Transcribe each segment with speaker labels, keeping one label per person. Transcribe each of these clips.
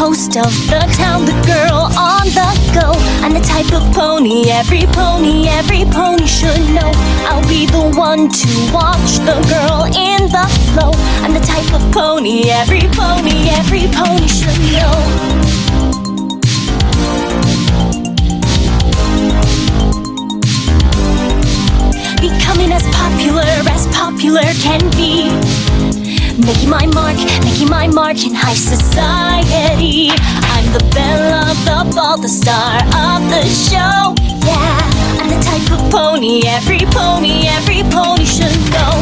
Speaker 1: toast of the town, the girl on the go. I'm the type of pony every pony should know. I'll be the one to watch the girl in the flow. I'm the type of pony every pony should know. Becoming as popular can be. Making my mark in high society. I'm the belle of the ball, the star of the show. Yeah, I'm the type of pony every pony should know.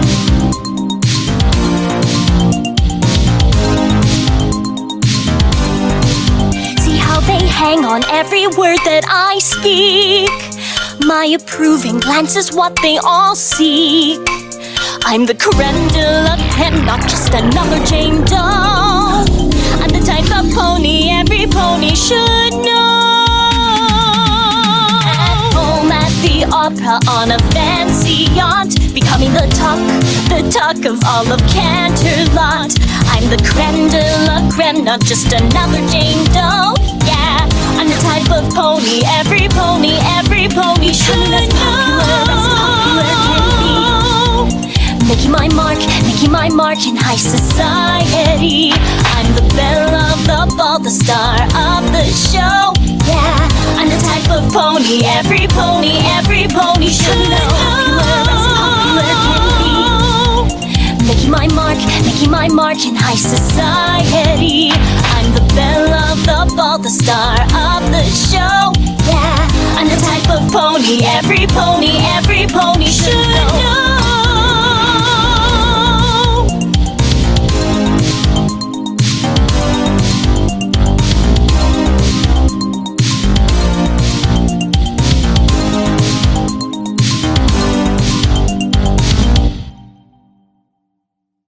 Speaker 1: See how they hang on every word that I speak. My approving glance is what they all seek. I'm the creme de la creme, not just another Jane Doe. I'm the type of pony every pony should know. At home, at the opera, on a fancy yacht, becoming the talk of all of Canterlot. I'm the creme de la creme, not just another Jane Doe. Yeah, I'm the type of pony every pony should know. Making my mark in high society. I'm the belle of the ball, the star of the show. Yeah, I'm the type of pony every pony should know. Making my mark in high society. I'm the belle of the ball, the star of the show. Yeah, I'm the type of pony every pony should know.